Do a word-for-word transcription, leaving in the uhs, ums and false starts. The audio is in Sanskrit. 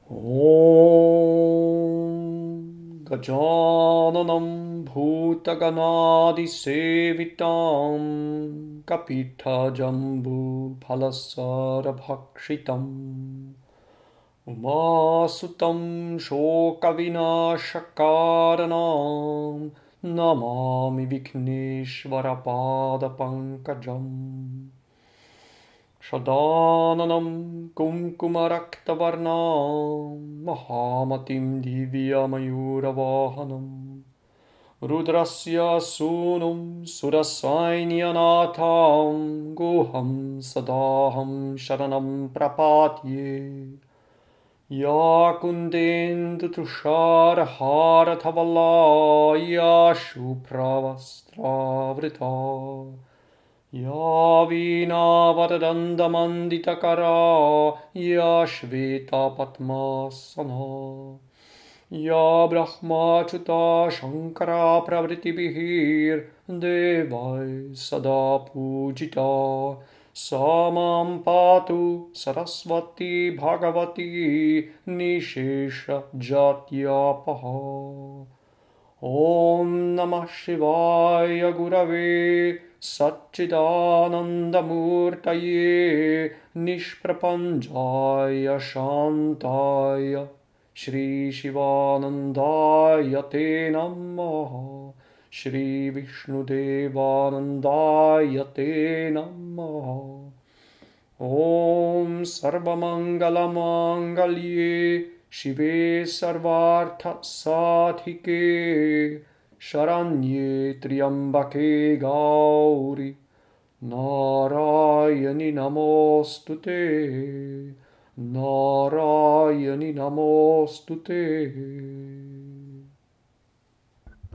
ॐ गजाननं भूतगणादिसेवितं कपित्थजम्बूफलसारभक्षितम् उमासुतं शोकविनाशकारणं नमामि विघ्नेश्वरपादपङ्कजम् सदाननं कुङ्कुमरक्तवर्णं महामतिं दिव्यमयूरवाहनं रुद्रस्य सूनुं सुरसैन्यनाथं गुहं सदाहं शरणं प्रपद्ये या कुन्देन्दुतुषारहारधवला या शुभ्रवस्त्रावृता या वीणावरदण्डमण्डितकरा या श्वेतपद्मासना या ब्रह्माच्युता शङ्करा प्रभृतिभिर्देवैः सदा पूजिता सा मां पातु सरस्वती भगवती निःशेषजाड्यापहा। ॐ नमः शिवाय गुरवे सच्चिदानन्दमूर्तये निष्प्रपञ्चाय शान्ताय श्रीशिवानन्दाय ते नमः। श्रीविष्णुदेवानन्दाय ते नमः। ॐ सर्वमङ्गलमाङ्गल्ये शिवे सर्वार्थसाधिके शरण्ये त्र्यम्बके गौरि नारायणि नमोऽस्तुते नारायणि नमोऽस्तुते।